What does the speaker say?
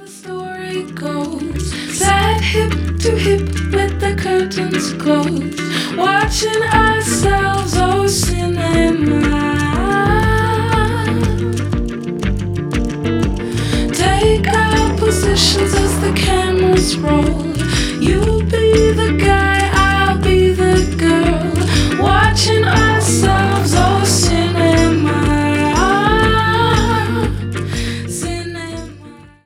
story goes, sat hip to hip with the curtains closed, watching ourselves, oh cinema. Take our positions as the cameras roll.